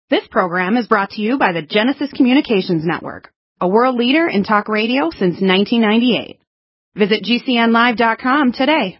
This program is brought to you by the Genesis Communications Network, a world leader in talk radio since 1998. Visit GCNlive.com today.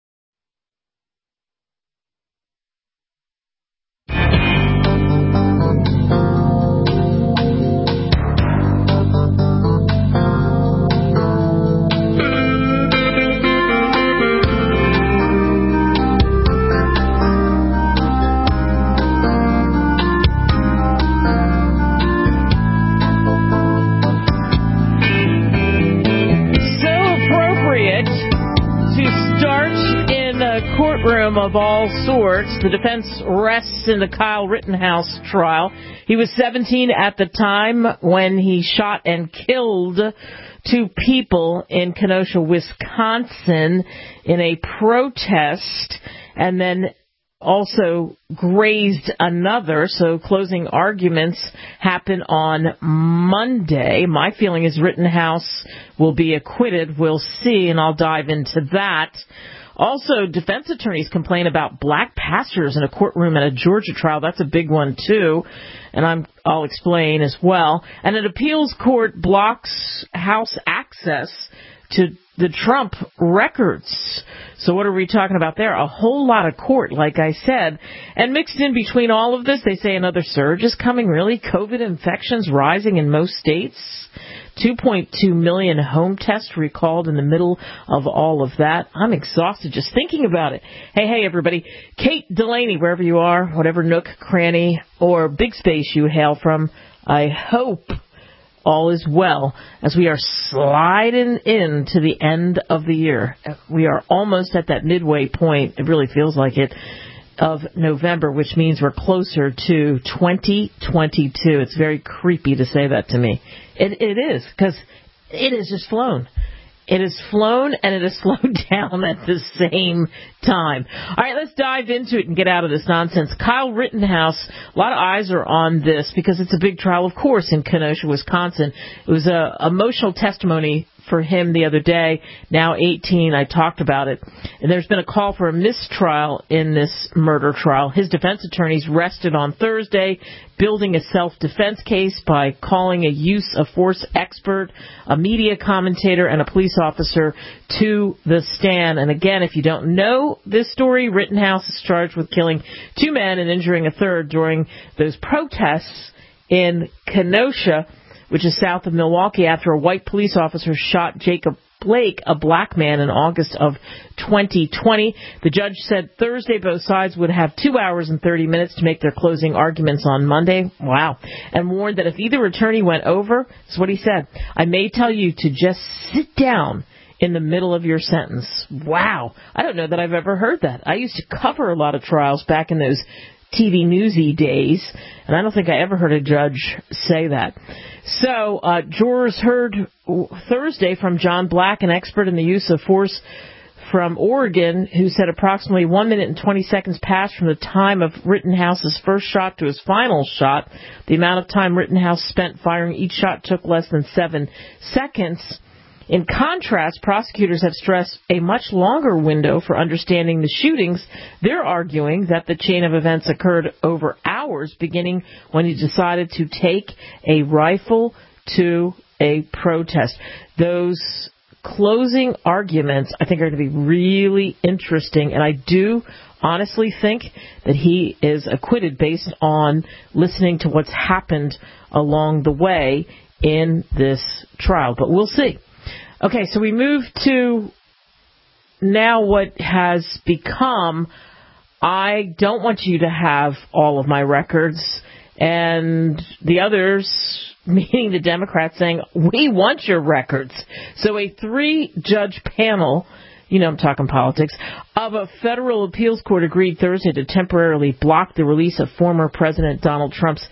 Courtroom of all sorts. The defense rests in the Kyle Rittenhouse trial. He was 17 at the time when he shot and killed two people in Kenosha, Wisconsin in a protest, and then also grazed another. So closing arguments happen on Monday. My feeling is Rittenhouse will be acquitted. We'll see, and I'll dive into that. Also, defense attorneys complain about black pastors in a courtroom at a Georgia trial. That's a big one, too, and I'll explain as well. And an appeals court blocks House access to the Trump records. So what are we talking about there? A whole lot of court, like I said. And mixed in between all of this, they say another surge is coming, really. COVID infections rising in most states. 2.2 million home tests recalled in the middle of all of that. I'm exhausted just thinking about it. Hey, everybody. Kate Delaney, wherever you are, whatever nook, cranny, or big space you hail from, I hope all is well as we are sliding into the end of the year. We are almost at that midway point. It really feels like it. Of November, which means we're closer to 2022. It's very creepy to say that to me. It is, because it has just flown. It has flown and it has slowed down at the same time. All right, let's dive into it and get out of this nonsense. Kyle Rittenhouse, a lot of eyes are on this because it's a big trial, of course, in Kenosha, Wisconsin. It was a emotional testimony for him the other day, now 18. I talked about it. And there's been a call for a mistrial in this murder trial. His defense attorneys rested on Thursday, building a self-defense case by calling a use of force expert, a media commentator, and a police officer to the stand. And again, if you don't know this story, Rittenhouse is charged with killing two men and injuring a third during those protests in Kenosha, which is south of Milwaukee, after a white police officer shot Jacob Blake, a black man, in August of 2020. The judge said Thursday both sides would have 2 hours and 30 minutes to make their closing arguments on Monday. Wow. And warned that if either attorney went over, this is what he said, I may tell you to just sit down in the middle of your sentence. Wow. I don't know that I've ever heard that. I used to cover a lot of trials back in those TV newsy days, and I don't think I ever heard a judge say that. So, jurors heard Thursday from John Black, an expert in the use of force from Oregon, who said approximately 1 minute and 20 seconds passed from the time of Rittenhouse's first shot to his final shot. The amount of time Rittenhouse spent firing each shot took less than 7 seconds. In contrast, prosecutors have stressed a much longer window for understanding the shootings. They're arguing that the chain of events occurred over hours, beginning when he decided to take a rifle to a protest. Those closing arguments, I think, are going to be really interesting, and I do honestly think that he is acquitted based on listening to what's happened along the way in this trial. But we'll see. Okay, so we move to now what has become, I don't want you to have all of my records, and the others, meaning the Democrats, saying, we want your records. So a 3-judge panel, you know I'm talking politics, of a federal appeals court agreed Thursday to temporarily block the release of former President Donald Trump's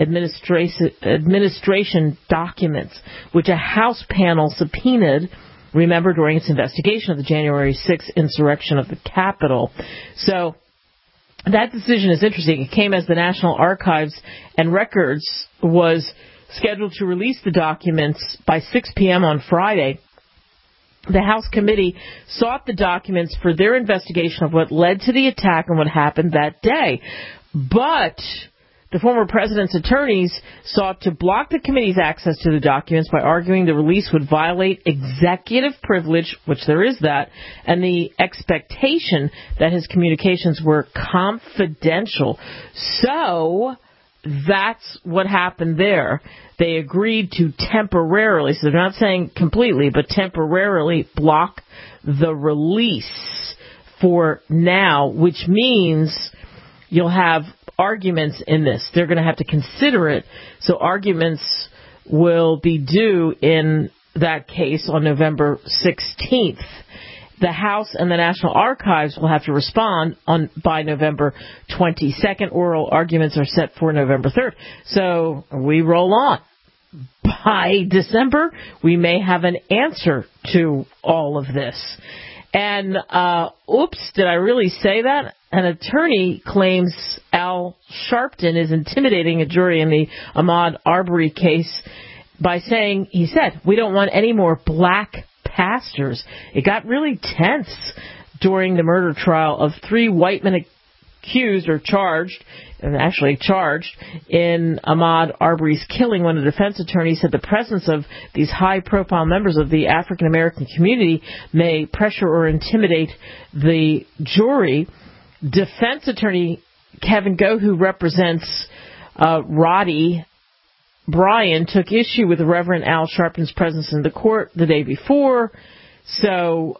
administration documents, which a House panel subpoenaed, remember, during its investigation of the January 6th insurrection of the Capitol. So that decision is interesting. It came as the National Archives and Records was scheduled to release the documents by 6 p.m. on Friday. The House committee sought the documents for their investigation of what led to the attack and what happened that day. But The former president's attorneys sought to block the committee's access to the documents by arguing the release would violate executive privilege, which there is that, and the expectation that his communications were confidential. So that's what happened there. They agreed to temporarily, so they're not saying completely, but temporarily block the release for now, which means you'll have arguments in this. They're going to have to consider it. So arguments will be due in that case on November 16th. The House and the National Archives will have to respond by November 22nd. Oral arguments are set for November 3rd. So we roll on. By December, we may have an answer to all of this. And, oops, did I really say that? An attorney claims Al Sharpton is intimidating a jury in the Ahmaud Arbery case by saying, he said, we don't want any more black pastors. It got really tense during the murder trial of 3 white men accused or charged in Ahmaud Arbery's killing, when the defense attorney said the presence of these high-profile members of the African-American community may pressure or intimidate the jury. Defense attorney Kevin Goh, who represents Roddy Bryan, took issue with the Reverend Al Sharpton's presence in the court the day before. So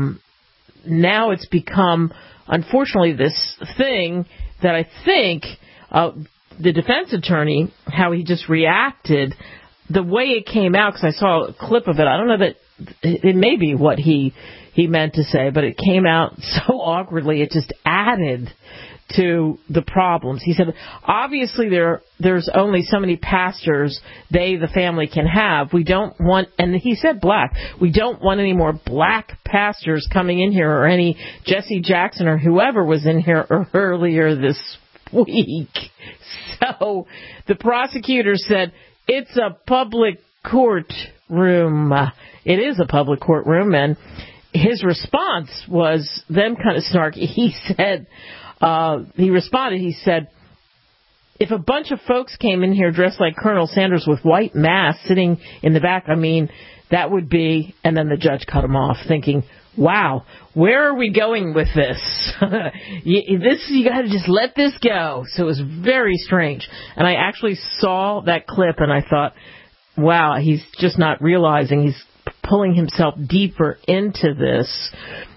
now it's become, unfortunately, this thing that I think the defense attorney, how he just reacted, the way it came out, because I saw a clip of it, I don't know that it may be what he meant to say, but it came out so awkwardly, it just added to the problems. He said, obviously there's only so many pastors the family can have. We don't want, and he said black, we don't want any more black pastors coming in here, or any Jesse Jackson or whoever was in here earlier this week. So the prosecutor said, it's a public courtroom. It is a public courtroom. And his response was then kind of snarky. He said, he said, if a bunch of folks came in here dressed like Colonel Sanders with white masks sitting in the back, I mean, that would be, and then the judge cut him off, thinking, wow, where are we going with this? You got to just let this go. So it was very strange. And I actually saw that clip and I thought, wow, he's just not realizing he's pulling himself deeper into this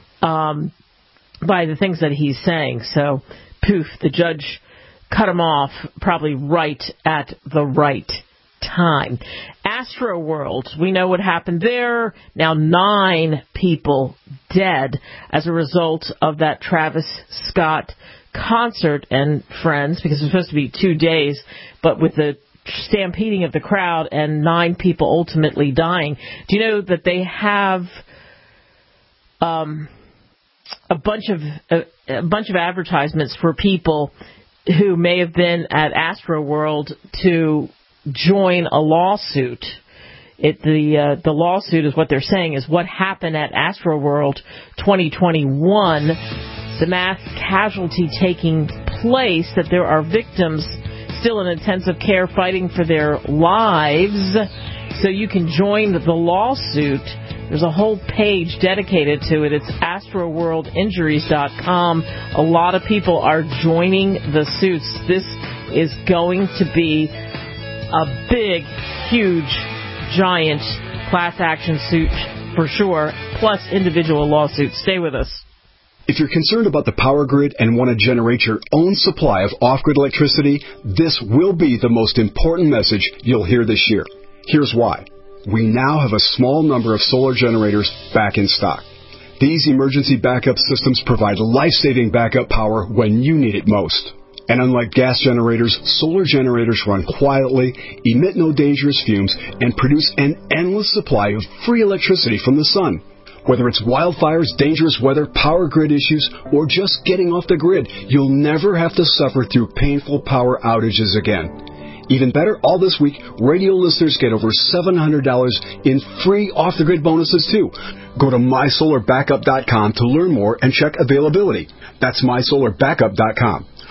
by the things that he's saying. So, poof, the judge cut him off probably right at the right time. Astroworld, we know what happened there. Now 9 people dead as a result of that Travis Scott concert and friends, because it was supposed to be 2 days, but with the stampeding of the crowd and 9 people ultimately dying. Do you know that they have a bunch of advertisements for people who may have been at Astroworld to join a lawsuit? The lawsuit is what they're saying is what happened at Astroworld 2021, the mass casualty taking place, that there are victims still in intensive care fighting for their lives. So you can join the lawsuit. There's a whole page dedicated to it. It's astroworldinjuries.com. A lot of people are joining the suits. This is going to be a big, huge, giant class action suit for sure, plus individual lawsuits. Stay with us. If you're concerned about the power grid and want to generate your own supply of off-grid electricity, this will be the most important message you'll hear this year. Here's why. We now have a small number of solar generators back in stock. These emergency backup systems provide life-saving backup power when you need it most. And unlike gas generators, solar generators run quietly, emit no dangerous fumes, and produce an endless supply of free electricity from the sun. Whether it's wildfires, dangerous weather, power grid issues, or just getting off the grid, you'll never have to suffer through painful power outages again. Even better, all this week, radio listeners get over $700 in free off-the-grid bonuses, too. Go to mysolarbackup.com to learn more and check availability. That's mysolarbackup.com.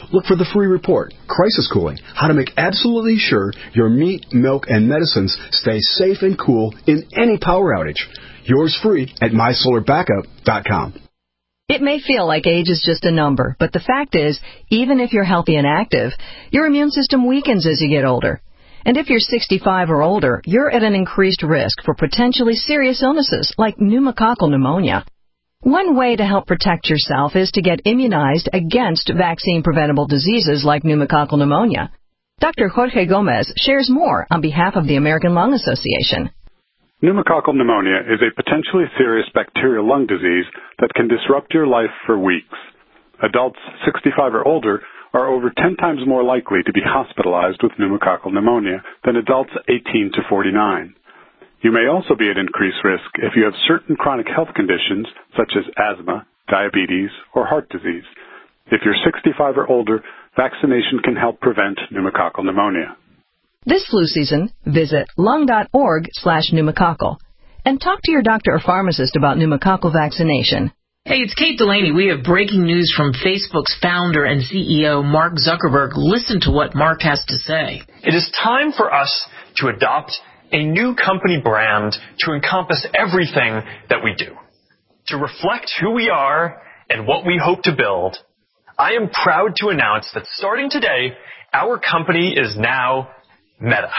Look for the free report, Crisis Cooling, how to make absolutely sure your meat, milk, and medicines stay safe and cool in any power outage. Yours free at mysolarbackup.com. It may feel like age is just a number, but the fact is, even if you're healthy and active, your immune system weakens as you get older. And if you're 65 or older, you're at an increased risk for potentially serious illnesses like pneumococcal pneumonia. One way to help protect yourself is to get immunized against vaccine-preventable diseases like pneumococcal pneumonia. Dr. Jorge Gomez shares more on behalf of the American Lung Association. Pneumococcal pneumonia is a potentially serious bacterial lung disease that can disrupt your life for weeks. Adults 65 or older are over 10 times more likely to be hospitalized with pneumococcal pneumonia than adults 18 to 49. You may also be at increased risk if you have certain chronic health conditions such as asthma, diabetes, or heart disease. If you're 65 or older, vaccination can help prevent pneumococcal pneumonia. This flu season, visit lung.org/pneumococcal and talk to your doctor or pharmacist about pneumococcal vaccination. Hey, it's Kate Delaney. We have breaking news from Facebook's founder and CEO, Mark Zuckerberg. Listen to what Mark has to say. It is time for us to adopt a new company brand to encompass everything that we do. To reflect who we are and what we hope to build, I am proud to announce that starting today, our company is now Meta.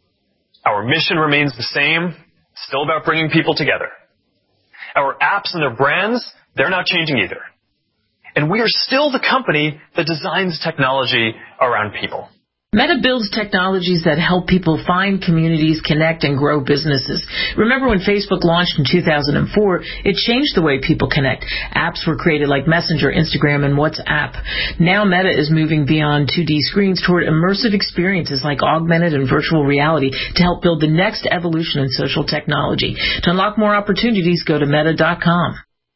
Our mission remains the same, still about bringing people together. Our apps and their brands, they're not changing either. And we are still the company that designs technology around people. Meta builds technologies that help people find communities, connect, and grow businesses. Remember when Facebook launched in 2004, it changed the way people connect. Apps were created like Messenger, Instagram, and WhatsApp. Now Meta is moving beyond 2D screens toward immersive experiences like augmented and virtual reality to help build the next evolution in social technology. To unlock more opportunities, go to meta.com.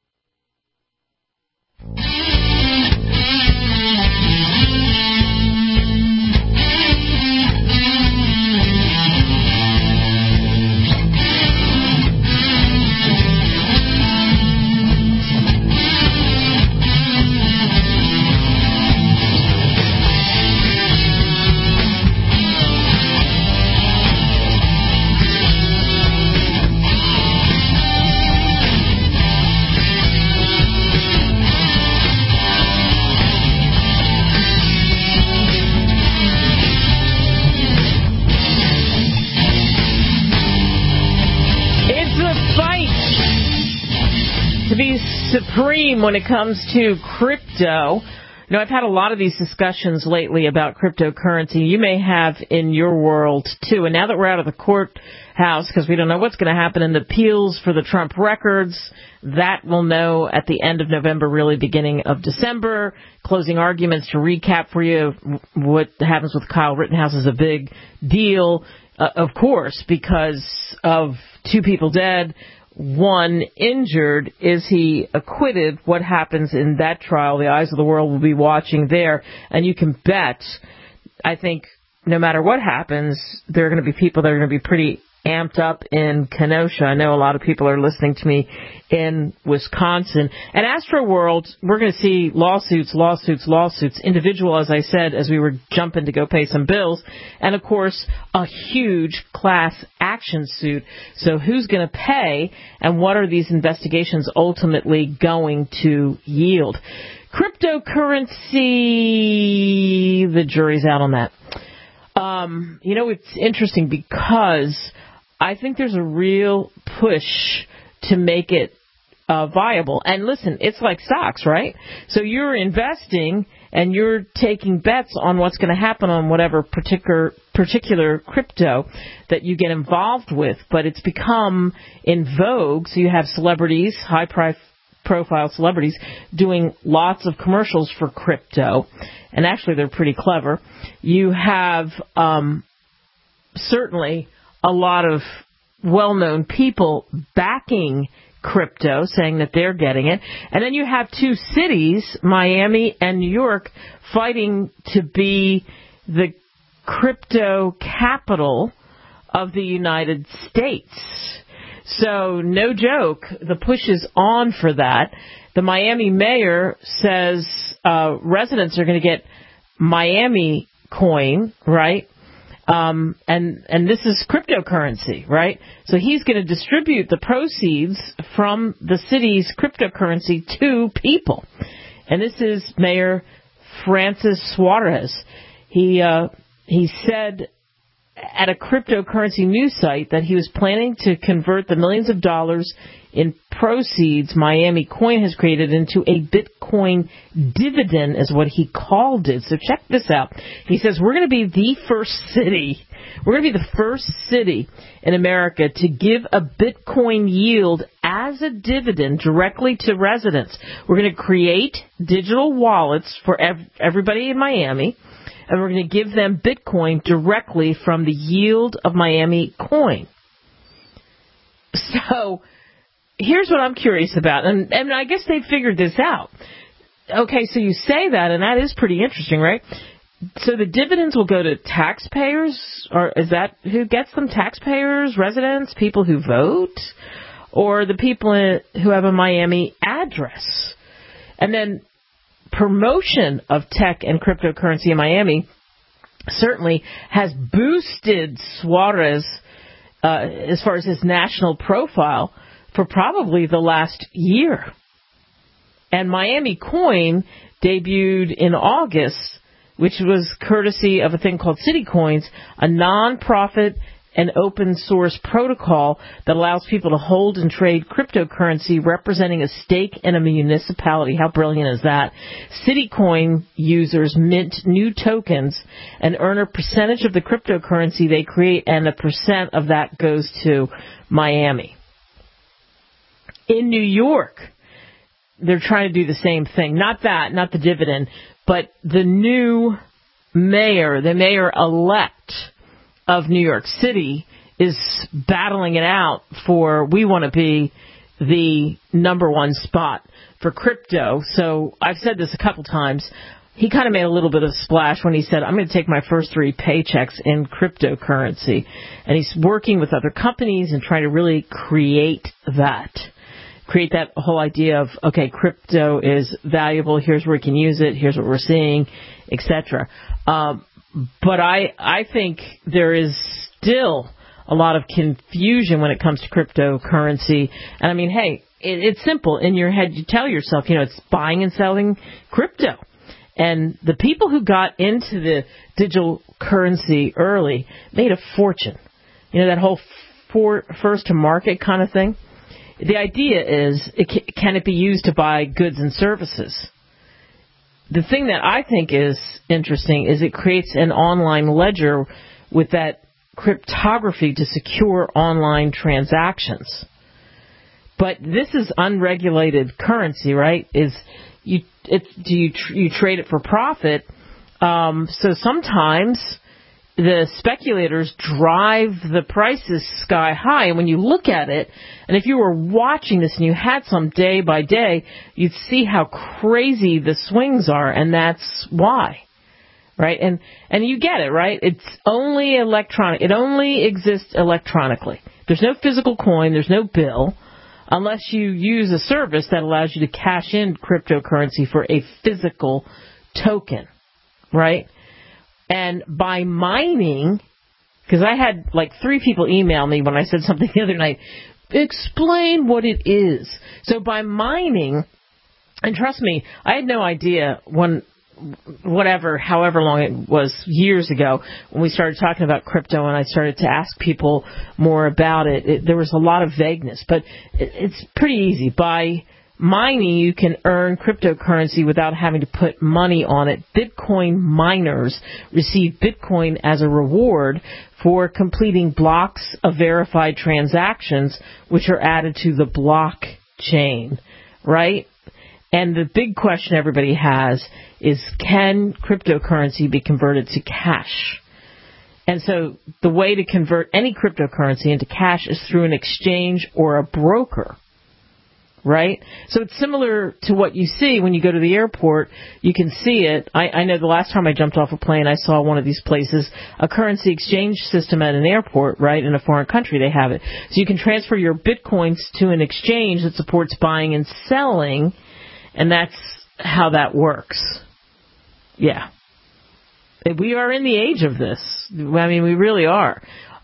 Supreme when it comes to crypto. You know, I've had a lot of these discussions lately about cryptocurrency. You may have in your world, too. And now that we're out of the courthouse, because we don't know what's going to happen in the appeals for the Trump records, that we'll know at the end of November, really beginning of December. Closing arguments, to recap for you, what happens with Kyle Rittenhouse is a big deal, of course, because of 2 people dead, 1 injured. Is he acquitted? What happens in that trial? The eyes of the world will be watching there. And you can bet, I think, no matter what happens, there are going to be people that are going to be pretty amped up in Kenosha. I know a lot of people are listening to me in Wisconsin. And Astroworld, we're going to see lawsuits, individual, as I said, as we were jumping to go pay some bills, and, of course, a huge class action suit. So who's going to pay, and what are these investigations ultimately going to yield? Cryptocurrency, the jury's out on that. You know, it's interesting because I think there's a real push to make it viable. And listen, it's like stocks, right? So you're investing and you're taking bets on what's going to happen on whatever particular crypto that you get involved with. But it's become in vogue. So you have celebrities, high-profile celebrities, doing lots of commercials for crypto. And actually, they're pretty clever. You have certainly a lot of well-known people backing crypto, saying that they're getting it. And then you have 2 cities, Miami and New York, fighting to be the crypto capital of the United States. So, no joke, the push is on for that. The Miami mayor says residents are going to get Miami coin, right? And this is cryptocurrency, right? So he's going to distribute the proceeds from the city's cryptocurrency to people. And this is Mayor Francis Suarez. He said at a cryptocurrency news site that he was planning to convert the millions of dollars in proceeds Miami Coin has created into a Bitcoin dividend, is what he called it. So check this out. He says, we're going to be the first city in America to give a Bitcoin yield as a dividend directly to residents. We're going to create digital wallets for everybody in Miami, and we're going to give them Bitcoin directly from the yield of Miami Coin. So here's what I'm curious about, and I guess they figured this out. Okay, so you say that, and that is pretty interesting, right? So the dividends will go to taxpayers, or is that who gets them? Taxpayers, residents, people who vote, or the people who have a Miami address? And then promotion of tech and cryptocurrency in Miami certainly has boosted Suarez as far as his national profile for probably the last year. And Miami Coin debuted in August, which was courtesy of a thing called City Coins, a non-profit and open source protocol that allows people to hold and trade cryptocurrency representing a stake in a municipality. How brilliant is that? Citicoin users mint new tokens and earn a percentage of the cryptocurrency they create, and a percent of that goes to Miami. In New York, they're trying to do the same thing. Not the dividend, but the new mayor, the mayor-elect of New York City, is battling it out for, we want to be the number one spot for crypto. So I've said this a couple times. He kind of made a little bit of a splash when he said, I'm going to take my first 3 paychecks in cryptocurrency. And he's working with other companies and trying to really create that whole idea of, okay, crypto is valuable, here's where we can use it, here's what we're seeing, etc. But I think there is still a lot of confusion when it comes to cryptocurrency. And I mean, hey, it's simple. In your head, you tell yourself, it's buying and selling crypto. And the people who got into the digital currency early made a fortune. That whole first to market kind of thing. The idea is, can it be used to buy goods and services? The thing that I think is interesting is it creates an online ledger with that cryptography to secure online transactions. But this is unregulated currency, right? Do you trade it for profit? So sometimes the speculators drive the prices sky high. And when you look at it, and if you were watching this and you had some day by day, you'd see how crazy the swings are, and that's why. Right? And you get it, right? It's only electronic. It only exists electronically. There's no physical coin, there's no bill, unless you use a service that allows you to cash in cryptocurrency for a physical token. Right? And by mining, because I had 3 people email me when I said something the other night, explain what it is. So by mining, and trust me, I had no idea however long it was, years ago, when we started talking about crypto and I started to ask people more about it, there was a lot of vagueness, but it's pretty easy. By mining, you can earn cryptocurrency without having to put money on it. Bitcoin miners receive Bitcoin as a reward for completing blocks of verified transactions, which are added to the blockchain, right? And the big question everybody has is, can cryptocurrency be converted to cash? And so the way to convert any cryptocurrency into cash is through an exchange or a broker. Right? So it's similar to what you see when you go to the airport. You can see it. I know the last time I jumped off a plane, I saw one of these places, a currency exchange system at an airport, right? In a foreign country, they have it. So you can transfer your Bitcoins to an exchange that supports buying and selling, and that's how that works. Yeah. we are in the age of this. I mean, we really are.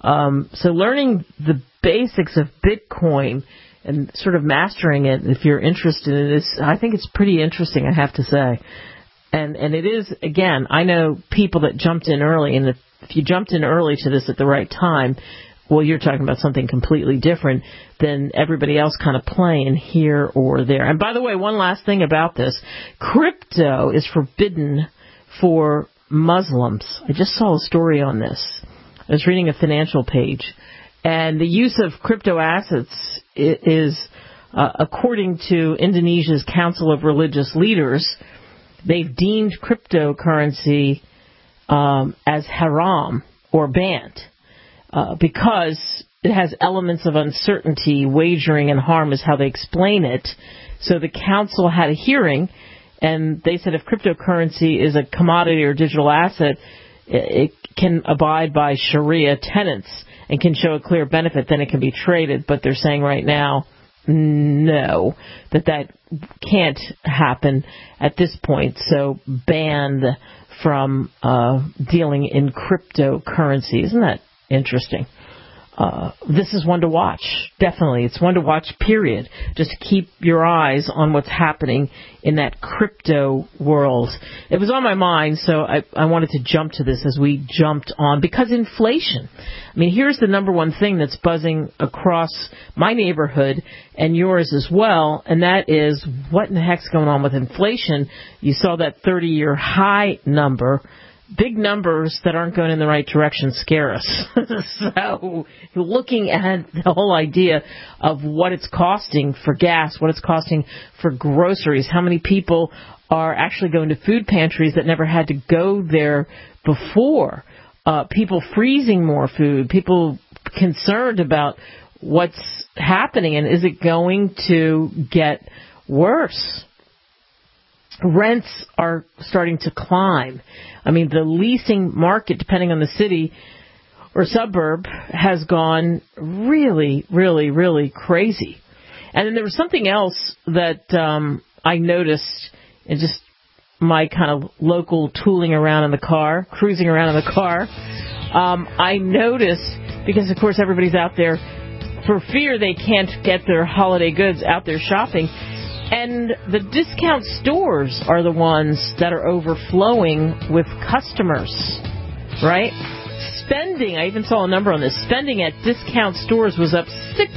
So learning the basics of Bitcoin and sort of mastering it, if you're interested in it, I think it's pretty interesting, I have to say. And it is, again, I know people that jumped in early, and if you jumped in early to this at the right time, well, you're talking about something completely different than everybody else kind of playing here or there. And by the way, one last thing about this. Crypto is forbidden for Muslims. I just saw a story on this. I was reading a financial page. And the use of crypto assets is, according to Indonesia's Council of Religious Leaders, they've deemed cryptocurrency as haram or banned. Because it has elements of uncertainty, wagering, and harm is how they explain it. So the council had a hearing, and they said if cryptocurrency is a commodity or digital asset, it can abide by Sharia tenets and can show a clear benefit, then it can be traded. But they're saying right now, no, that can't happen at this point. So banned from dealing in cryptocurrency. Isn't that interesting? This is one to watch. Definitely. It's one to watch, period. Just keep your eyes on what's happening in that crypto world. It was on my mind, so I wanted to jump to this as we jumped on. Because inflation. I mean, here's the number one thing that's buzzing across my neighborhood and yours as well, and that is what in the heck's going on with inflation. You saw that 30-year high number. Big numbers that aren't going in the right direction scare us. So looking at the whole idea of what it's costing for gas, what it's costing for groceries, how many people are actually going to food pantries that never had to go there before, people freezing more food, people concerned about what's happening and is it going to get worse. Rents are starting to climb. I mean, the leasing market, depending on the city or suburb, has gone really, really, really crazy. And then there was something else that I noticed in just my kind of local tooling around in the car, cruising around in the car. I noticed, because, of course, everybody's out there for fear they can't get their holiday goods out there shopping. And the discount stores are the ones that are overflowing with customers, right? Spending, I even saw a number on this, spending at discount stores was up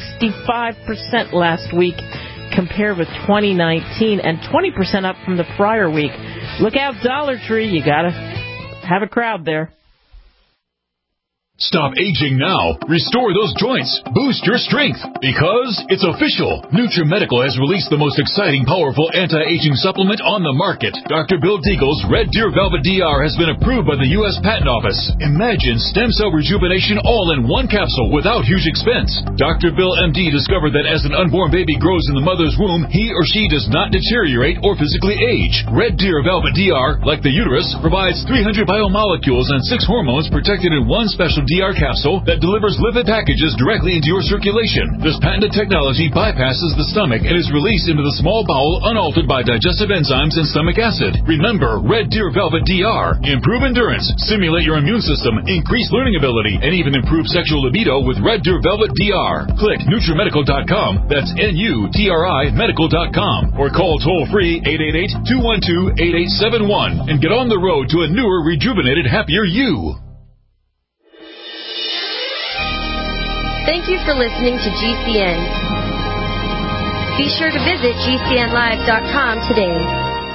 65% last week compared with 2019 and 20% up from the prior week. Look out, Dollar Tree, you gotta have a crowd there. Stop aging now. Restore those joints. Boost your strength. Because it's official. NutriMedical has released the most exciting, powerful anti-aging supplement on the market. Dr. Bill Deagle's Red Deer Velvet DR has been approved by the U.S. Patent Office. Imagine stem cell rejuvenation all in one capsule without huge expense. Dr. Bill MD discovered that as an unborn baby grows in the mother's womb, he or she does not deteriorate or physically age. Red Deer Velvet DR, like the uterus, provides 300 biomolecules and 6 hormones protected in one special DR capsule that delivers lipid packages directly into your circulation. This patented technology bypasses the stomach and is released into the small bowel unaltered by digestive enzymes and stomach acid. Remember, Red Deer Velvet DR. Improve endurance, stimulate your immune system, increase learning ability, and even improve sexual libido with Red Deer Velvet DR. Click NutriMedical.com, that's NUTRI Medical.com, or call toll-free 888-212-8871 and get on the road to a newer, rejuvenated, happier you. Thank you for listening to GCN. Be sure to visit GCNlive.com today.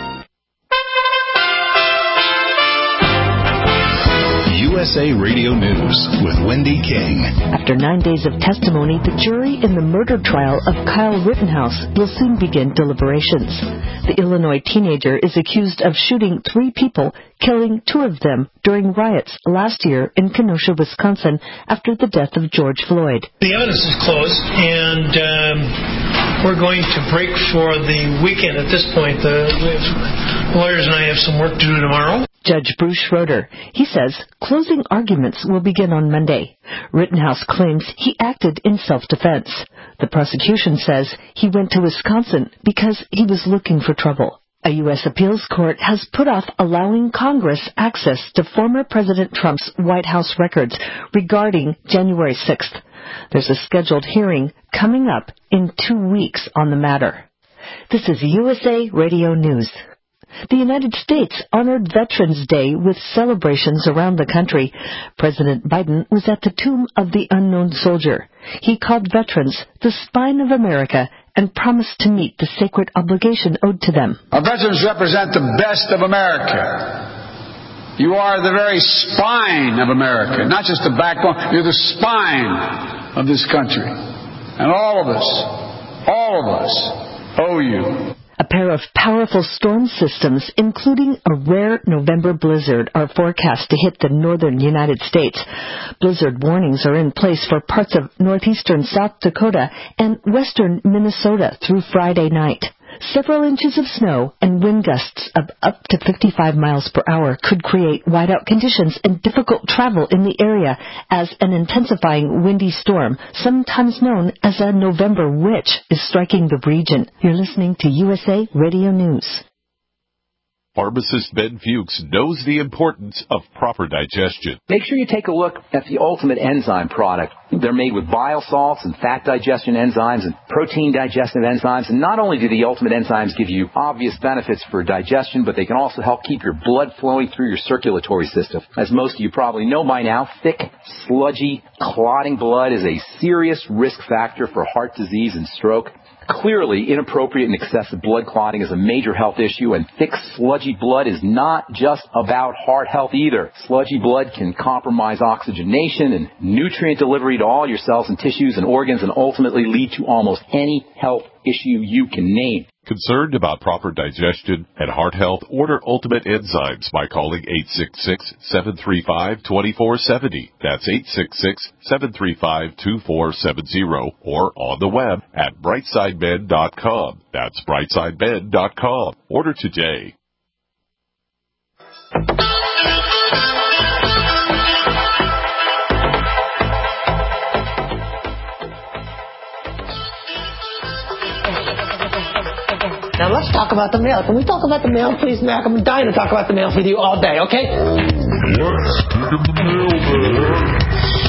USA Radio News with Wendy King. After 9 days of testimony, the jury in the murder trial of Kyle Rittenhouse will soon begin deliberations. The Illinois teenager is accused of shooting 3 people, killing 2 of them during riots last year in Kenosha, Wisconsin, after the death of George Floyd. The evidence is closed, and we're going to break for the weekend at this point. The lawyers and I have some work to do tomorrow. Judge Bruce Schroeder. He says closing arguments will begin on Monday. Rittenhouse claims he acted in self-defense. The prosecution says he went to Wisconsin because he was looking for trouble. A U.S. appeals court has put off allowing Congress access to former President Trump's White House records regarding January 6th. There's a scheduled hearing coming up in 2 weeks on the matter. This is USA Radio News. The United States honored Veterans Day with celebrations around the country. President Biden was at the Tomb of the Unknown Soldier. He called veterans the spine of America and promised to meet the sacred obligation owed to them. Our veterans represent the best of America. You are the very spine of America, not just the backbone. You're the spine of this country. And all of us owe you. A pair of powerful storm systems, including a rare November blizzard, are forecast to hit the northern United States. Blizzard warnings are in place for parts of northeastern South Dakota and western Minnesota through Friday night. Several inches of snow and wind gusts of up to 55 miles per hour could create whiteout conditions and difficult travel in the area as an intensifying windy storm, sometimes known as a November witch, is striking the region. You're listening to USA Radio News. Pharmacist Ben Fuchs knows the importance of proper digestion. Make sure you take a look at the Ultimate Enzyme product. They're made with bile salts and fat digestion enzymes and protein digestive enzymes. And not only do the Ultimate Enzymes give you obvious benefits for digestion, but they can also help keep your blood flowing through your circulatory system. As most of you probably know by now, thick, sludgy, clotting blood is a serious risk factor for heart disease and stroke. Clearly, inappropriate and excessive blood clotting is a major health issue, and thick, sludgy blood is not just about heart health either. Sludgy blood can compromise oxygenation and nutrient delivery to all your cells and tissues and organs and ultimately lead to almost any health issue you can name. Concerned about proper digestion and heart health? Order Ultimate Enzymes by calling 866-735-2470. That's 866-735-2470 or on the web at brightsideben.com. That's brightsideben.com. Order today. Now let's talk about the mail. Can we talk about the mail, please, Mac? I'm dying to talk about the mail with you all day, okay? Let's dig in the mailbag.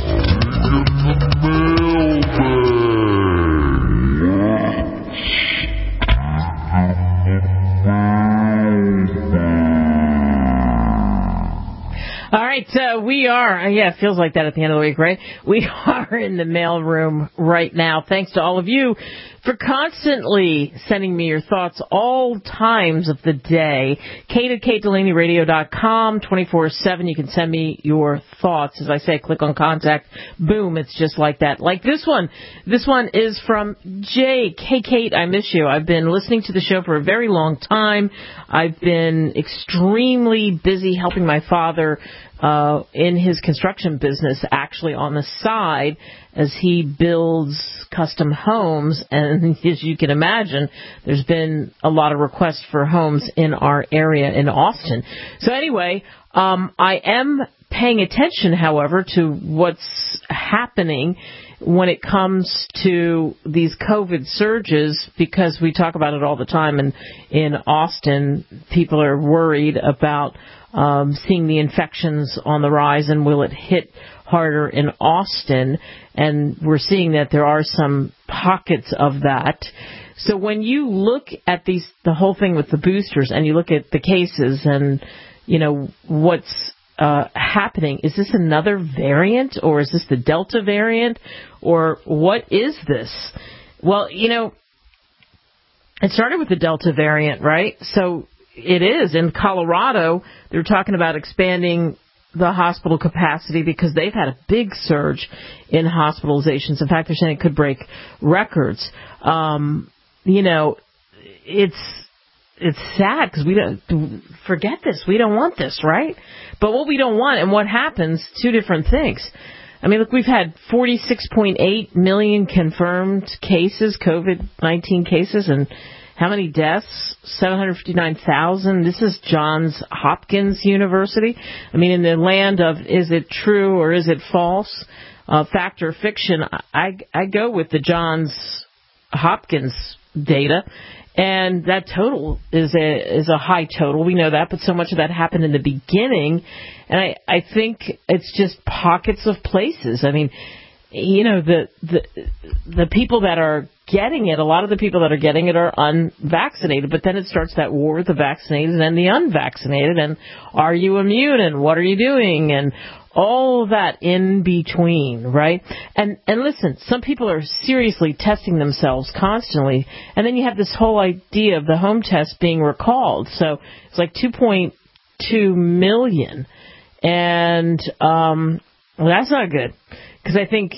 All right, we are, it feels like that at the end of the week, right? We are in the mailroom right now. Thanks to all of you for constantly sending me your thoughts all times of the day. Kate@KateDelaneyRadio.com, 24/7. You can send me your thoughts. As I say, click on contact. Boom, it's just like that. Like this one. This one is from Jake. Hey, Kate, I miss you. I've been listening to the show for a very long time. I've been extremely busy helping my father in his construction business, actually on the side, as he builds custom homes. And as you can imagine, there's been a lot of requests for homes in our area in Austin. So anyway, I am paying attention, however, to what's happening when it comes to these COVID surges, because we talk about it all the time. And in Austin, people are worried about seeing the infections on the rise, and will it hit harder in Austin? And we're seeing that there are some pockets of that. So when you look at the whole thing with the boosters, and you look at the cases and, what's happening, is this another variant, or is this the Delta variant, or what is this? Well, it started with the Delta variant, right? So it is. In Colorado, they're talking about expanding the hospital capacity because they've had a big surge in hospitalizations. In fact, they're saying it could break records. It's sad because we don't forget this. We don't want this, right? But what we don't want and what happens, two different things. I mean, look, we've had 46.8 million confirmed cases, COVID-19 cases, and how many deaths? 759,000. This is Johns Hopkins University. I mean, in the land of is it true or is it false, fact or fiction, I go with the Johns Hopkins data. And that total is a high total. We know that, but so much of that happened in the beginning. And I think it's just pockets of places. I mean, you know, the people that are getting it, a lot of the people that are getting it are unvaccinated, but then it starts that war with the vaccinated and the unvaccinated, and are you immune, and what are you doing, and all of that in between, right? And listen, some people are seriously testing themselves constantly, and then you have this whole idea of the home test being recalled. So it's like 2.2 million, and well, that's not good, because I think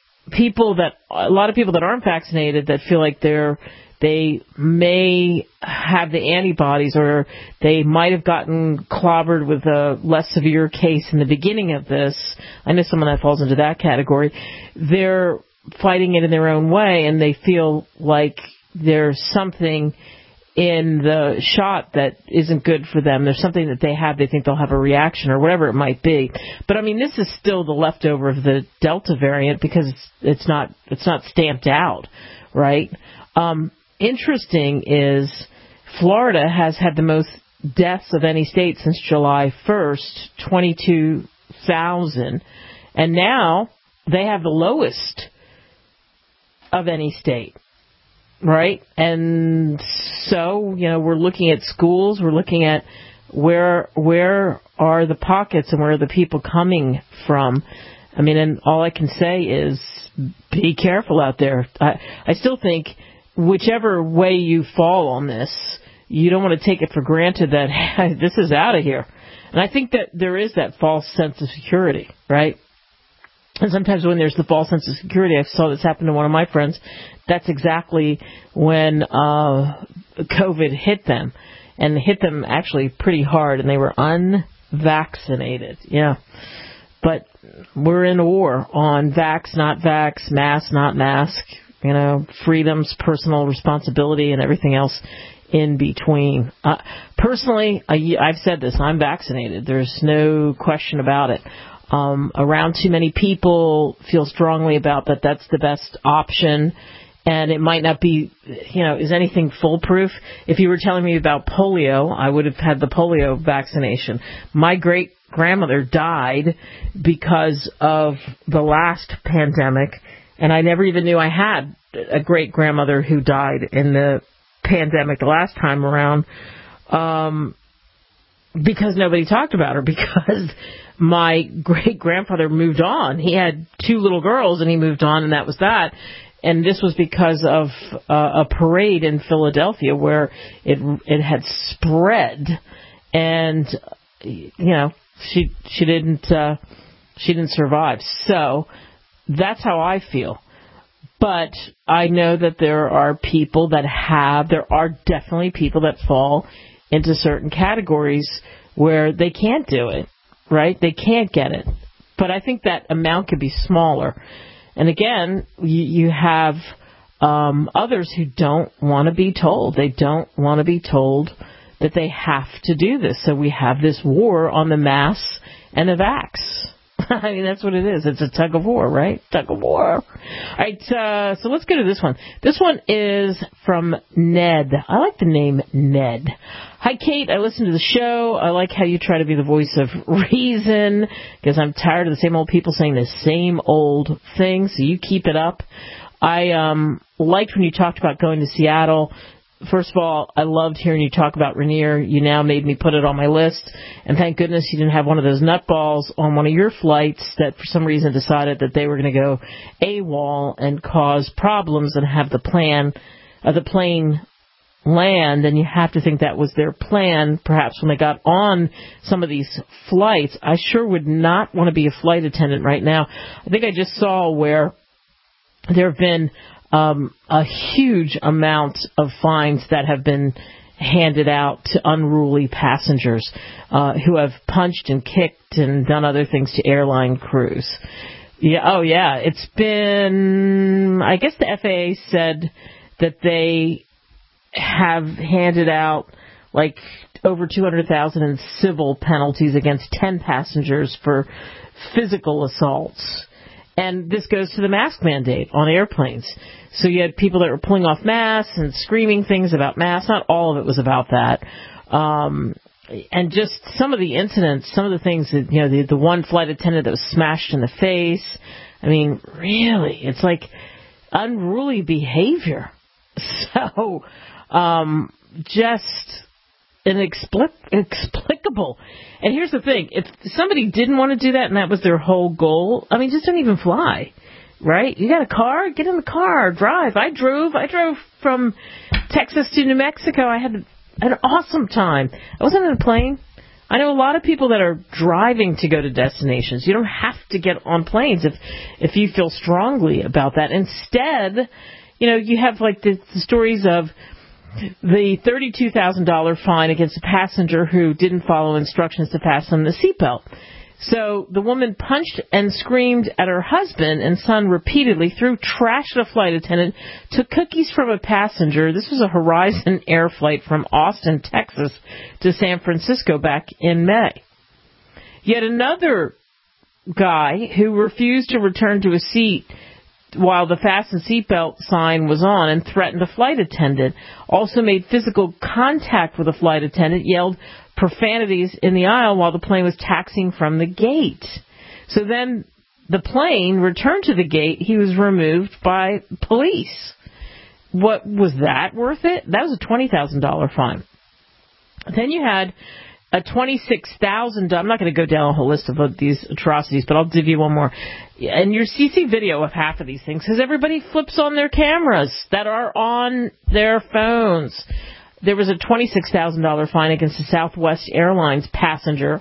a lot of people that aren't vaccinated that feel like they may have the antibodies, or they might have gotten clobbered with a less severe case in the beginning of this. I know someone that falls into that category. They're fighting it in their own way, and they feel like there's something in the shot that isn't good for them. There's something that they think they'll have a reaction or whatever it might be. But I mean, this is still the leftover of the Delta variant, because it's not stamped out, right? Interesting is Florida has had the most deaths of any state since July 1st, 22,000, and now they have the lowest of any state. Right? And so, you know, we're looking at schools, we're looking at where are the pockets and where are the people coming from. I mean, and all I can say is be careful out there. I still think whichever way you fall on this, you don't want to take it for granted that hey, this is out of here. And I think that there is that false sense of security, right? And sometimes when there's the false sense of security, I saw this happen to one of my friends. That's exactly when COVID hit them, and hit them actually pretty hard, and they were unvaccinated. Yeah. But we're in a war on vax, not vax, mask, not mask, you know, freedoms, personal responsibility, and everything else in between. Personally, I've said this, I'm vaccinated. There's no question about it. Around too many people, feel strongly about that that's the best option, and it might not be, you know, is anything foolproof? If you were telling me about polio, I would have had the polio vaccination. My great-grandmother died because of the last pandemic, and I never even knew I had a great-grandmother who died in the pandemic the last time around, because nobody talked about her, because my great-grandfather moved on. He had 2 little girls, and he moved on, and that was that. And this was because of a parade in Philadelphia where it had spread, and you know, she didn't survive. So that's how I feel. But I know that there are definitely people that fall into certain categories where they can't do it, right? They can't get it. But I think that amount could be smaller. And again, you have others who don't want to be told. They don't want to be told that they have to do this. So we have this war on the mass and the vax. I mean, that's what it is. It's a tug of war, right? Tug of war. All right, so let's go to this one. This one is from Ned. I like the name Ned. Hi, Kate. I listen to the show. I like how you try to be the voice of reason, because I'm tired of the same old people saying the same old things, so you keep it up. I liked when you talked about going to Seattle. First of all, I loved hearing you talk about Rainier. You now made me put it on my list. And thank goodness you didn't have one of those nutballs on one of your flights that for some reason decided that they were going to go AWOL and cause problems and have the plane land. And you have to think that was their plan, perhaps when they got on some of these flights. I sure would not want to be a flight attendant right now. I think I just saw where there have been a huge amount of fines that have been handed out to unruly passengers who have punched and kicked and done other things to airline crews. Yeah, oh yeah, it's been, I guess the FAA said that they have handed out like over $200,000 in civil penalties against 10 passengers for physical assaults. And this goes to the mask mandate on airplanes. So you had people that were pulling off masks and screaming things about masks. Not all of it was about that. And just some of the incidents, some of the things that, the one flight attendant that was smashed in the face. I mean, really, it's like unruly behavior. So, just inexplicable. And here's the thing. If somebody didn't want to do that and that was their whole goal, I mean, just don't even fly, right? You got a car? Get in the car. Drive. I drove from Texas to New Mexico. I had an awesome time. I wasn't in a plane. I know a lot of people that are driving to go to destinations. You don't have to get on planes if you feel strongly about that. Instead, you have like the stories of the $32,000 fine against a passenger who didn't follow instructions to fasten the seatbelt. So the woman punched and screamed at her husband and son repeatedly, threw trash at a flight attendant, took cookies from a passenger. This was a Horizon Air flight from Austin, Texas to San Francisco back in May. Yet another guy who refused to return to a seat while the fasten seatbelt sign was on and threatened a flight attendant, also made physical contact with a flight attendant, yelled profanities in the aisle while the plane was taxiing from the gate. So then the plane returned to the gate. He was removed by police. What was that worth it? That was a $20,000 fine. Then you had a $26,000. I'm not going to go down a whole list of these atrocities, but I'll give you one more. And you see video of half of these things because everybody flips on their cameras that are on their phones. There was a $26,000 fine against a Southwest Airlines passenger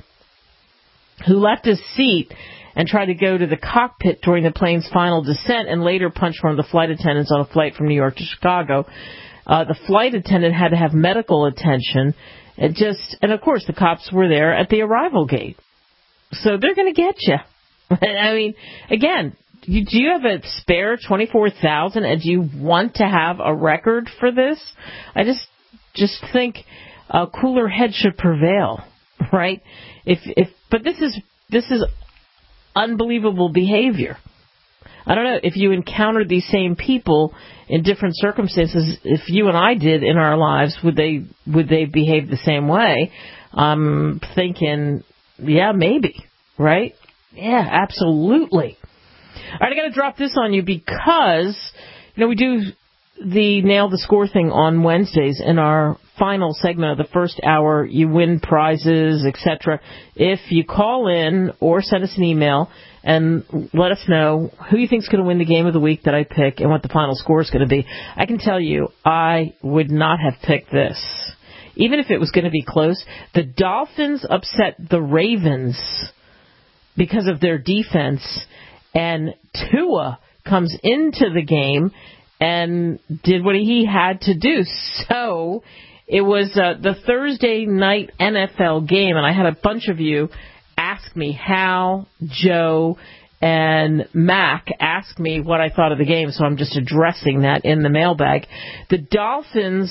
who left his seat and tried to go to the cockpit during the plane's final descent and later punched one of the flight attendants on a flight from New York to Chicago. The flight attendant had to have medical attention. And of course, the cops were there at the arrival gate. So they're going to get you. I mean, again, do you have a spare $24,000 and do you want to have a record for this? I just think a cooler head should prevail, right? But this is unbelievable behavior. I don't know if you encountered these same people in different circumstances. If you and I did in our lives, would they behave the same way? I'm thinking, yeah, maybe, right? Yeah, absolutely. All right, I got to drop this on you because we do the Nail the Score thing on Wednesdays in our final segment of the first hour. You win prizes, etc. If you call in or send us an email and let us know who you think is going to win the game of the week that I pick and what the final score is going to be. I can tell you, I would not have picked this. Even if it was going to be close, the Dolphins upset the Ravens because of their defense, and Tua comes into the game and did what he had to do. So it was the Thursday night NFL game, and I had a bunch of you ask me, Hal, Joe, and Mac asked me what I thought of the game, so I'm just addressing that in the mailbag. The Dolphins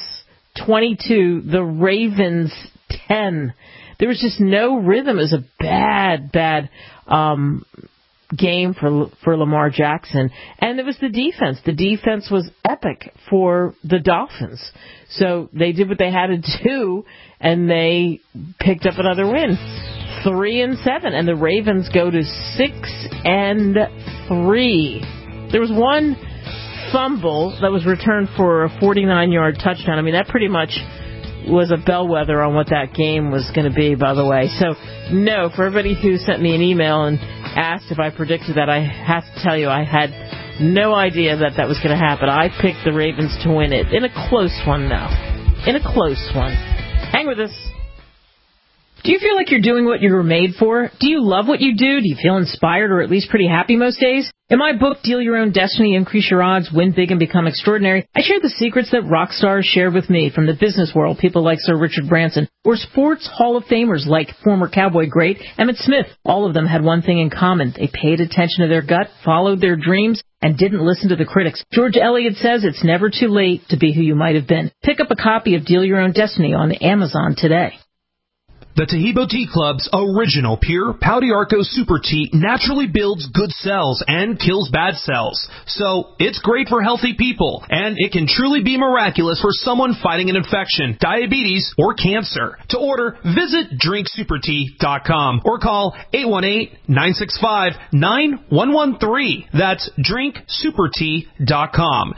22, the Ravens 10. There was just no rhythm. It was a bad game for Lamar Jackson. And it was the defense. The defense was epic for the Dolphins. So they did what they had to do, and they picked up another win. 3-7, and the Ravens go to 6-3. There was one fumble that was returned for a 49-yard touchdown. I mean, that pretty much was a bellwether on what that game was going to be, by the way. So, no, for everybody who sent me an email and asked if I predicted that, I have to tell you I had no idea that was going to happen. I picked the Ravens to win it. In a close one, though. In a close one. Hang with us. Do you feel like you're doing what you were made for? Do you love what you do? Do you feel inspired or at least pretty happy most days? In my book, Deal Your Own Destiny, Increase Your Odds, Win Big and Become Extraordinary, I share the secrets that rock stars shared with me from the business world, people like Sir Richard Branson, or sports Hall of Famers like former Cowboy great Emmitt Smith. All of them had one thing in common. They paid attention to their gut, followed their dreams, and didn't listen to the critics. George Eliot says it's never too late to be who you might have been. Pick up a copy of Deal Your Own Destiny on Amazon today. The Tahibo Tea Club's original pure Pau d'Arco Super Tea naturally builds good cells and kills bad cells. So it's great for healthy people, and it can truly be miraculous for someone fighting an infection, diabetes, or cancer. To order, visit drinksupertea.com or call 818-965-9113. That's drinksupertea.com.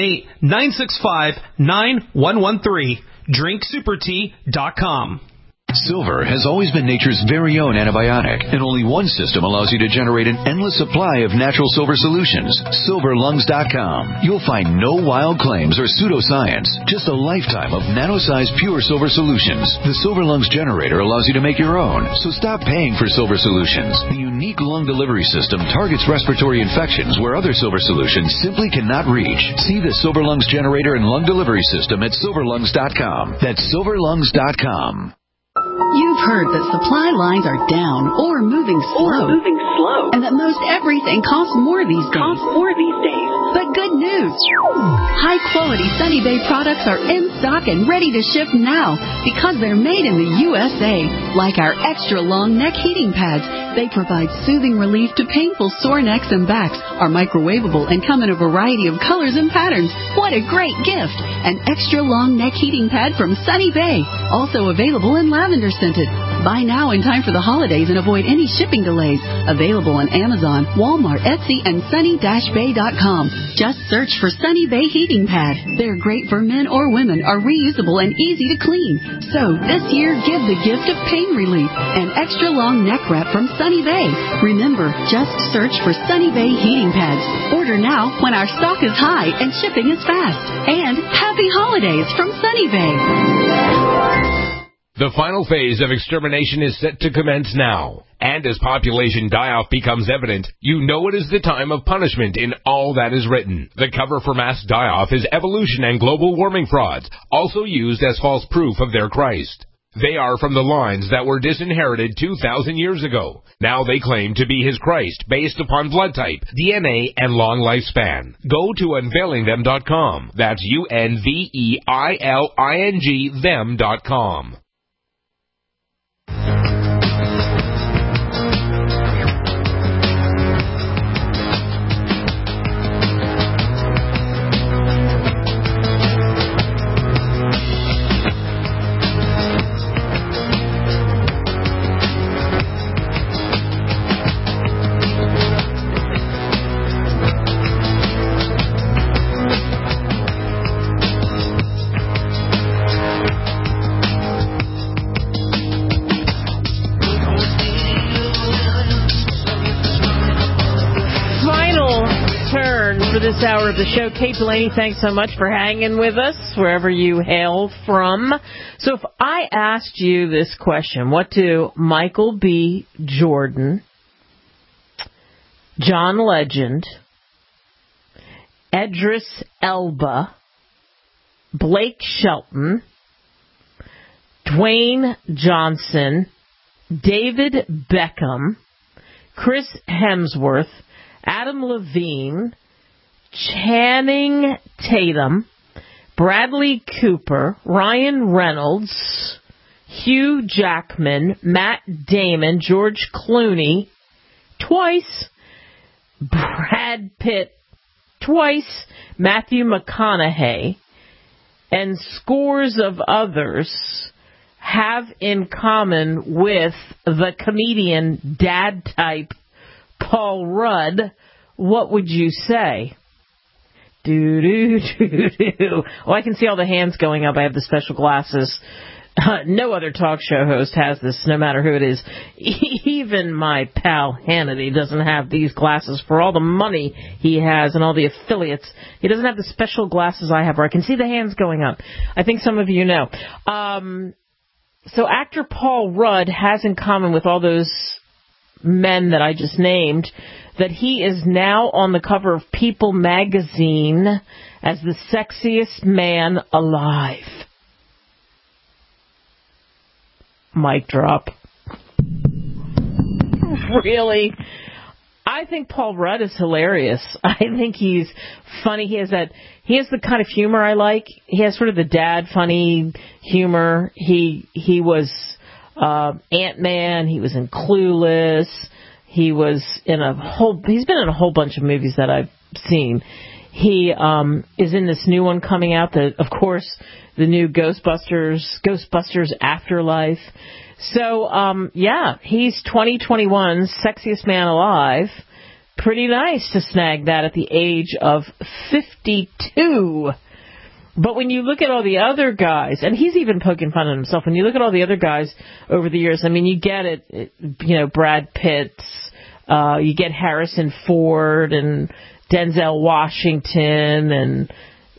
818-965-9113. drinksupertea.com. Silver has always been nature's very own antibiotic, and only one system allows you to generate an endless supply of natural silver solutions. SilverLungs.com. You'll find no wild claims or pseudoscience, just a lifetime of nano-sized pure silver solutions. The Silver Lungs generator allows you to make your own, so stop paying for silver solutions. The unique lung delivery system targets respiratory infections where other silver solutions simply cannot reach. See the Silver Lungs generator and lung delivery system at SilverLungs.com. That's SilverLungs.com. You've heard that supply lines are down or moving slow. And that most everything costs more these days. But good news. High-quality Sunny Bay products are in stock and ready to ship now because they're made in the USA. Like our extra-long neck heating pads. They provide soothing relief to painful sore necks and backs, are microwavable, and come in a variety of colors and patterns. What a great gift! An extra-long neck heating pad from Sunny Bay. Also available in lavender scented. Buy now in time for the holidays and avoid any shipping delays. Available on Amazon, Walmart, Etsy, and sunny-bay.com. Just search for Sunny Bay Heating Pad. They're great for men or women, are reusable and easy to clean. So this year, give the gift of pain relief. An extra long neck wrap from Sunny Bay. Remember, just search for Sunny Bay Heating Pads. Order now when our stock is high and shipping is fast. And happy holidays from Sunny Bay. The final phase of extermination is set to commence now. And as population die-off becomes evident, you know it is the time of punishment in all that is written. The cover for mass die-off is evolution and global warming frauds, also used as false proof of their Christ. They are from the lines that were disinherited 2,000 years ago. Now they claim to be his Christ based upon blood type, DNA, and long lifespan. Go to unveilingthem.com. That's UNVEILING them.com. This hour of the show. Kate Delaney, thanks so much for hanging with us wherever you hail from. So if I asked you this question, what do Michael B. Jordan, John Legend, Idris Elba, Blake Shelton, Dwayne Johnson, David Beckham, Chris Hemsworth, Adam Levine, Channing Tatum, Bradley Cooper, Ryan Reynolds, Hugh Jackman, Matt Damon, George Clooney, twice, Brad Pitt, twice, Matthew McConaughey, and scores of others have in common with the comedian dad type Paul Rudd, what would you say? Do-do-do-do. Oh, I can see all the hands going up. I have the special glasses. No other talk show host has this, no matter who it is. Even my pal Hannity doesn't have these glasses for all the money he has and all the affiliates. He doesn't have the special glasses I have where I can see the hands going up. I think some of you know. So actor Paul Rudd has in common with all those men that I just named that he is now on the cover of People magazine as the sexiest man alive. Mic drop. Really? I think Paul Rudd is hilarious. I think he's funny. He has the kind of humor I like. He has sort of the dad funny humor. He was Ant-Man. He was in Clueless. He's been in a whole bunch of movies that I've seen. He is in this new one coming out, of course, the new Ghostbusters Afterlife. So, he's 2021's sexiest man alive. Pretty nice to snag that at the age of 52. But when you look at all the other guys, and he's even poking fun at himself, when you look at all the other guys over the years, I mean, you get it, Brad Pitt, you get Harrison Ford and Denzel Washington and,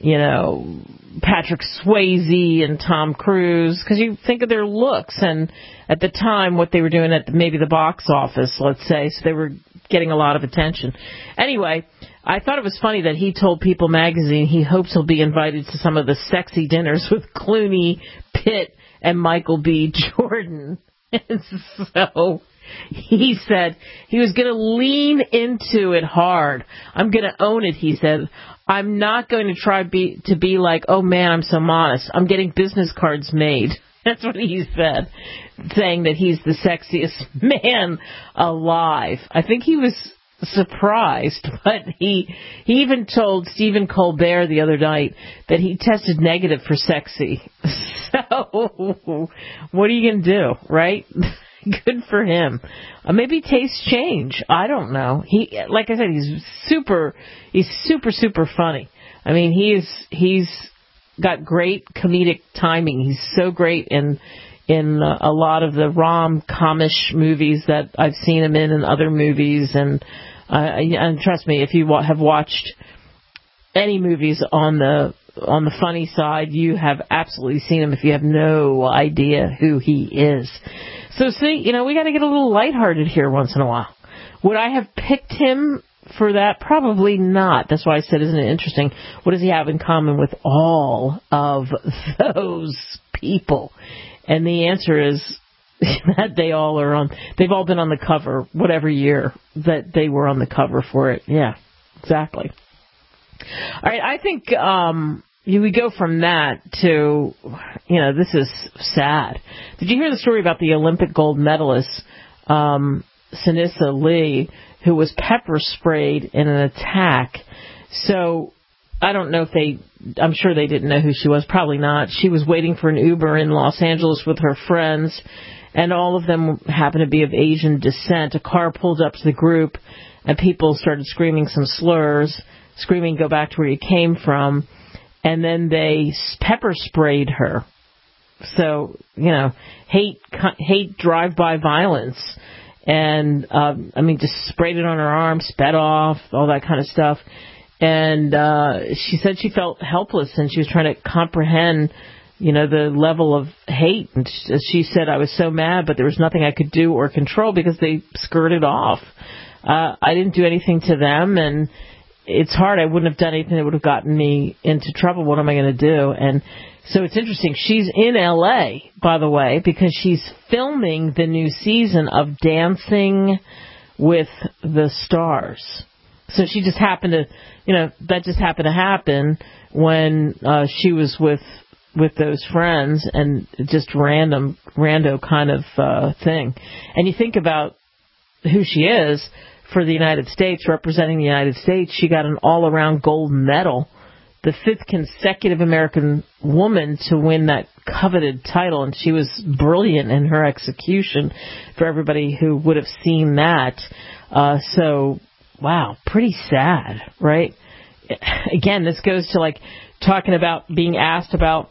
Patrick Swayze and Tom Cruise, because you think of their looks and at the time what they were doing at maybe the box office, let's say, so they were getting a lot of attention. Anyway, I thought it was funny that he told People magazine he hopes he'll be invited to some of the sexy dinners with Clooney, Pitt, and Michael B. Jordan. And so he said he was going to lean into it hard. I'm going to own it, he said. I'm not going to try to be like, oh man, I'm so modest. I'm getting business cards made. That's what he said, saying that he's the sexiest man alive. I think he was surprised, but he even told Stephen Colbert the other night that he tested negative for sexy. So what are you going to do, right? Good for him. Maybe tastes change. I don't know. Like I said, he's super funny. I mean, he's got great comedic timing. He's so great in a lot of the rom-comish movies that I've seen him in and other movies. And trust me, if you have watched any movies on the funny side, you have absolutely seen him if you have no idea who he is. So see, we got to get a little lighthearted here once in a while. Would I have picked him for that? Probably not. That's why I said, isn't it interesting? What does he have in common with all of those people? And the answer is that they've all been on the cover, whatever year that they were on the cover for it. Yeah, exactly. All right, I think we go from that to, this is sad. Did you hear the story about the Olympic gold medalist, Sunisa Lee, who was pepper sprayed in an attack? So I don't know I'm sure they didn't know who she was. Probably not. She was waiting for an Uber in Los Angeles with her friends, and all of them happened to be of Asian descent. A car pulled up to the group, and people started screaming some slurs, screaming, "Go back to where you came from." And then they pepper sprayed her. So, hate drive-by violence. And, just sprayed it on her arm, sped off, all that kind of stuff. And she said she felt helpless, and she was trying to comprehend, the level of hate. And she said, I was so mad, but there was nothing I could do or control because they skirted off. I didn't do anything to them, and it's hard. I wouldn't have done anything that would have gotten me into trouble. What am I going to do? And so it's interesting. She's in L.A., by the way, because she's filming the new season of Dancing with the Stars. So she just happened to, that just happened to happen when she was with those friends, and just rando kind of thing. And you think about who she is. For the United States, representing the United States, she got an all-around gold medal, the 5th consecutive American woman to win that coveted title, and she was brilliant in her execution for everybody who would have seen that. So, wow, pretty sad, right? Again, this goes to talking about being asked about,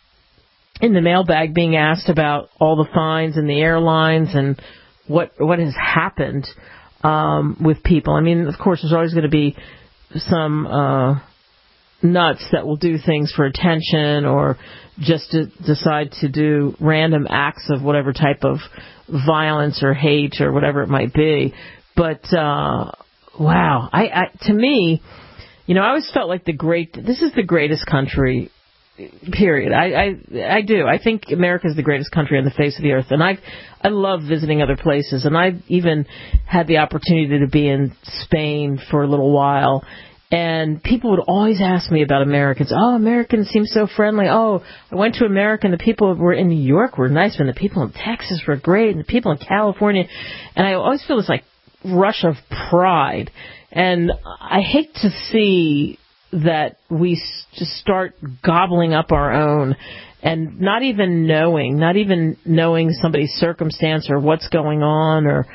in the mailbag, being asked about all the fines and the airlines and what has happened with people. I mean, of course, there's always going to be some nuts that will do things for attention or just to decide to do random acts of whatever type of violence or hate or whatever it might be. But, wow. To me, I always felt like this is the greatest country, period. I do. I think America is the greatest country on the face of the earth, and I love visiting other places, and I've even had the opportunity to be in Spain for a little while, And people would always ask me about Americans. Oh, Americans seem so friendly. Oh, I went to America and the people were in New York were nice, and the people in Texas were great, and the people in California. And I always feel this, like, rush of pride. And I hate to see that we just start gobbling up our own and not even knowing somebody's circumstance or what's going on, or,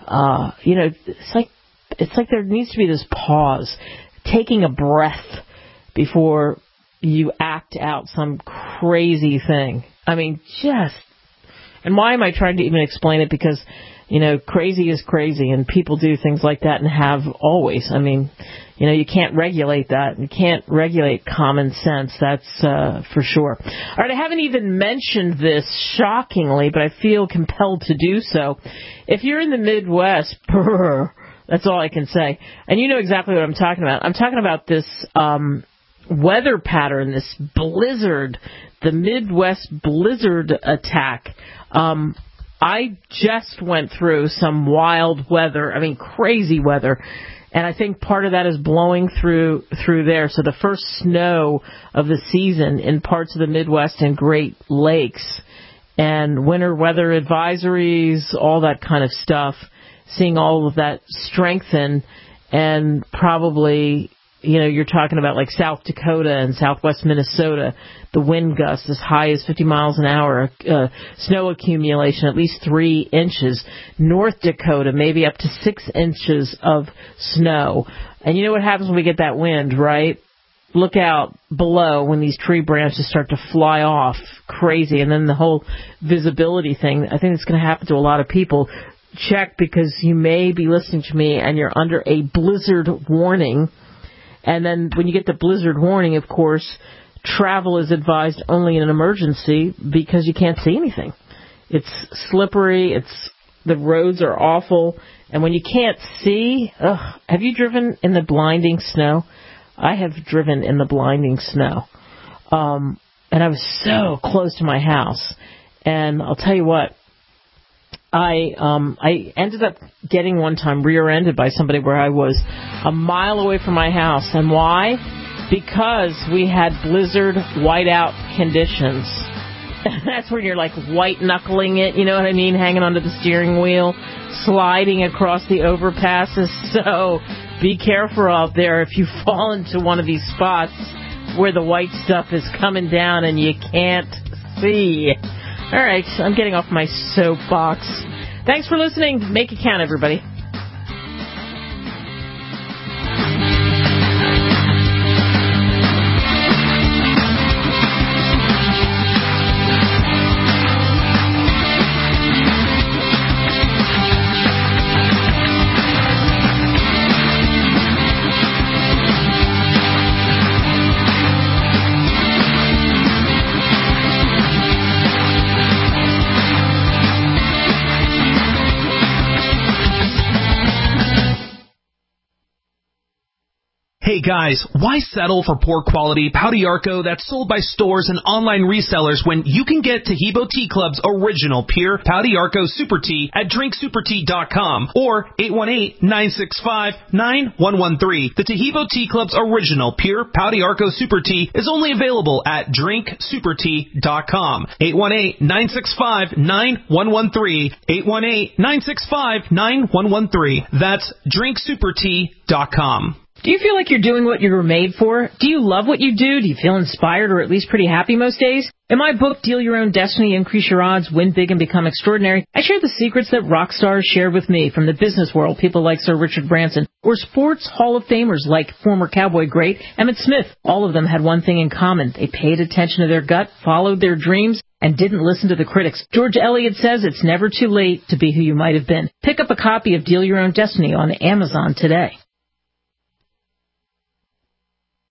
it's like there needs to be this pause, taking a breath before you act out some crazy thing. I mean, and why am I trying to even explain it? Because, crazy is crazy, and people do things like that and have always. I mean, you can't regulate that. You can't regulate common sense, that's for sure. All right, I haven't even mentioned this, shockingly, but I feel compelled to do so. If you're in the Midwest, that's all I can say. And you know exactly what I'm talking about. I'm talking about this weather pattern, this blizzard, the Midwest blizzard attack. I just went through some wild weather, crazy weather, and I think part of that is blowing through there. So the first snow of the season in parts of the Midwest and Great Lakes, and winter weather advisories, all that kind of stuff, seeing all of that strengthen, and probably, you're talking about like South Dakota and southwest Minnesota, the wind gusts as high as 50 miles an hour, snow accumulation at least 3 inches. North Dakota, maybe up to 6 inches of snow. And you know what happens when we get that wind, right? Look out below when these tree branches start to fly off. Crazy. And then the whole visibility thing, I think it's going to happen to a lot of people. Check, because you may be listening to me and you're under a blizzard warning. And then when you get the blizzard warning, of course, travel is advised only in an emergency because you can't see anything. It's slippery. The roads are awful. And when you can't see, have you driven in the blinding snow? I have driven in the blinding snow. And I was so close to my house. And I'll tell you what, I ended up getting one time rear-ended by somebody where I was a mile away from my house. And why? Because we had blizzard whiteout conditions. That's when you're like white-knuckling it, you know what I mean? Hanging onto the steering wheel, sliding across the overpasses. So be careful out there if you fall into one of these spots where the white stuff is coming down and you can't see. All right, I'm getting off my soapbox. Thanks for listening. Make it count, everybody. Hey guys, why settle for poor quality Pau d'Arco that's sold by stores and online resellers when you can get Taheebo Tea Club's original pure Pau d'Arco Super Tea at drinksupertea.com or 818-965-9113. The Taheebo Tea Club's original pure Pau d'Arco Super Tea is only available at drinksupertea.com. 818-965-9113. 818-965-9113. That's drinksupertea.com. Do you feel like you're doing what you were made for? Do you love what you do? Do you feel inspired or at least pretty happy most days? In my book, Deal Your Own Destiny, Increase Your Odds, Win Big and Become Extraordinary, I share the secrets that rock stars shared with me from the business world, people like Sir Richard Branson, or sports Hall of Famers like former Cowboy great Emmitt Smith. All of them had one thing in common. They paid attention to their gut, followed their dreams, and didn't listen to the critics. George Eliot says it's never too late to be who you might have been. Pick up a copy of Deal Your Own Destiny on Amazon today.